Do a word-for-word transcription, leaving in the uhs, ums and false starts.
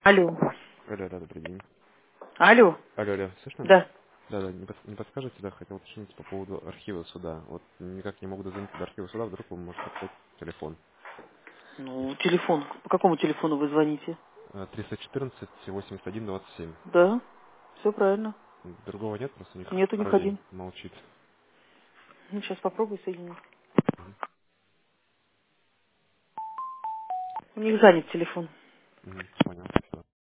Алло. Алло, да, добрый день. Алло. Алло, алло, слышно? Да. Да, да, не, пос- не подскажете, да, хотел уточнить по поводу архива суда. Вот никак не могу дозвониться до архива суда, вдруг вы можете подать телефон. Ну, телефон. По какому телефону вы звоните? Э, триста четырнадцать восемьдесят один двадцать семь. Да. Все правильно. Другого нет, просто у них Нет у них вроде один. молчит. Ну, сейчас попробуй соединить. Мгм. У них занят телефон. Мгм.